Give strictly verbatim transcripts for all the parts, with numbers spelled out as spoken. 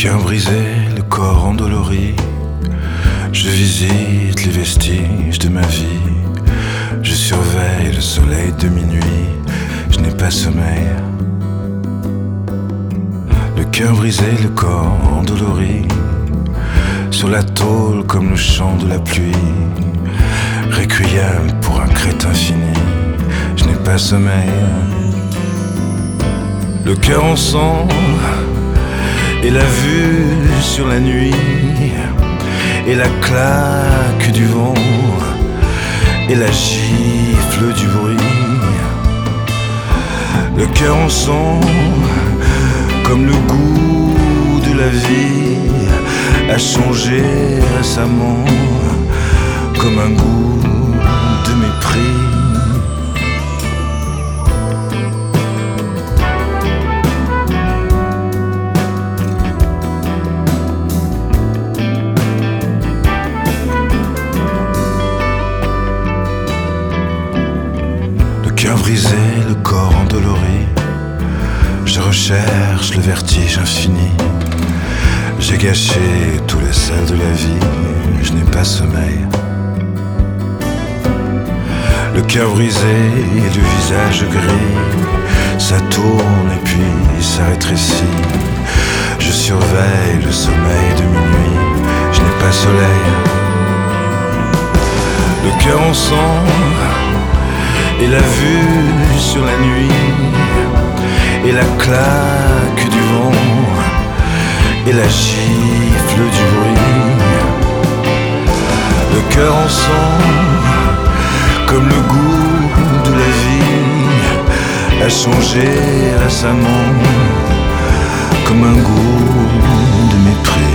cœur brisé, le corps endolori, je visite les vestiges de ma vie. Je surveille le soleil de minuit, je n'ai pas sommeil. Le cœur brisé, le corps endolori, sur la tôle comme le chant de la pluie. Requiem pour un crétin fini, je n'ai pas sommeil. Le cœur en sang et la vue sur la nuit, et la claque du vent, et la gifle du bruit. Le cœur en sang, comme le goût de la vie, a changé récemment, comme un goût de mépris. Brisé, le corps endolori, je recherche le vertige infini. J'ai gâché tous les sels de la vie, je n'ai pas sommeil. Le cœur brisé et le visage gris, ça tourne et puis ça rétrécit. Je surveille le sommeil de minuit, je n'ai pas soleil. Le cœur en sang et la vue sur la nuit, et la claque du vent, et la gifle du bruit. Le cœur en sang, comme le goût de la vie, a changé récemment, comme un goût de mépris.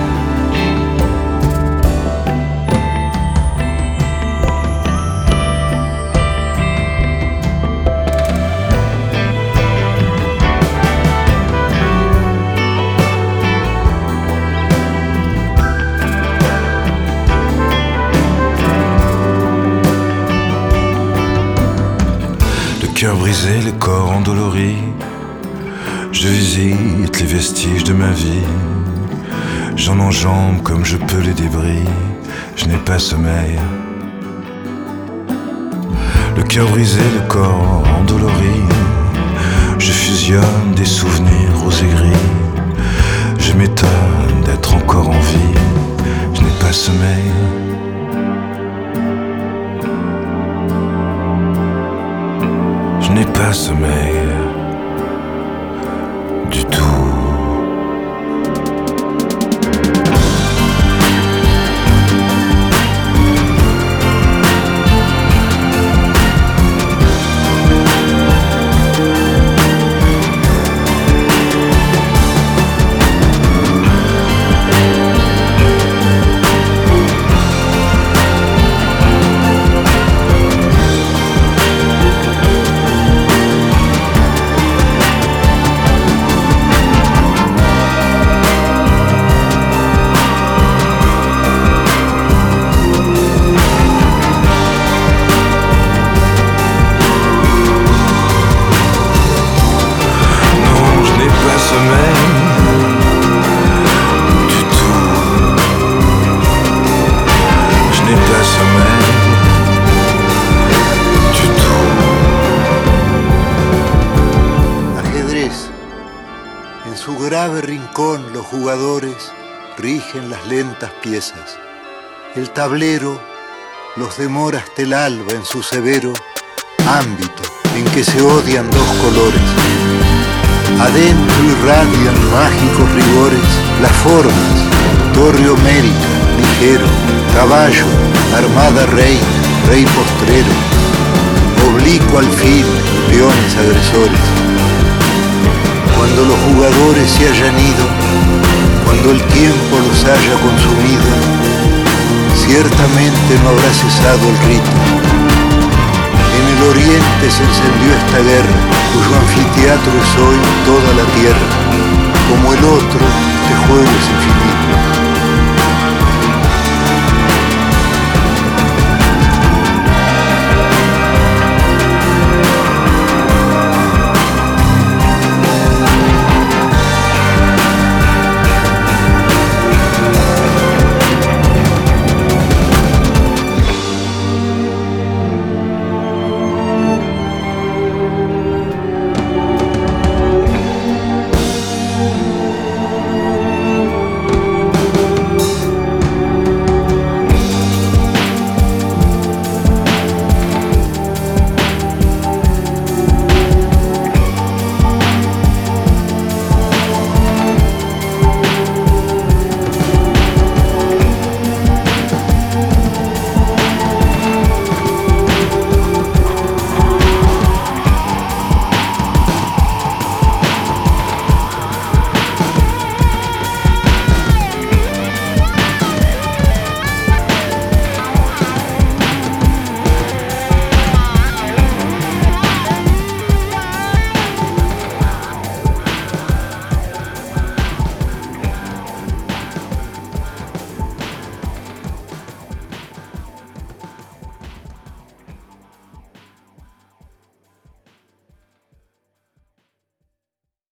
Le cœur brisé, le corps endolori, je visite les vestiges de ma vie. J'en enjambe comme je peux les débris, je n'ai pas sommeil. Le cœur brisé, le corps endolori, je fusionne des souvenirs roses et gris. Je m'étonne d'être encore en vie, je n'ai pas sommeil. Je n'ai pas sommeil du tout. Los jugadores rigen las lentas piezas. El tablero los demora hasta el alba en su severo ámbito en que se odian dos colores. Adentro irradian mágicos rigores las formas, torre homérica, ligero, caballo, armada rey, rey postrero, oblicuo alfil, peones agresores. Cuando los jugadores se hayan ido, cuando el tiempo los haya consumido, ciertamente no habrá cesado el rito. En el oriente se encendió esta guerra, cuyo anfiteatro es hoy toda la tierra, como el otro, este juego es infinito.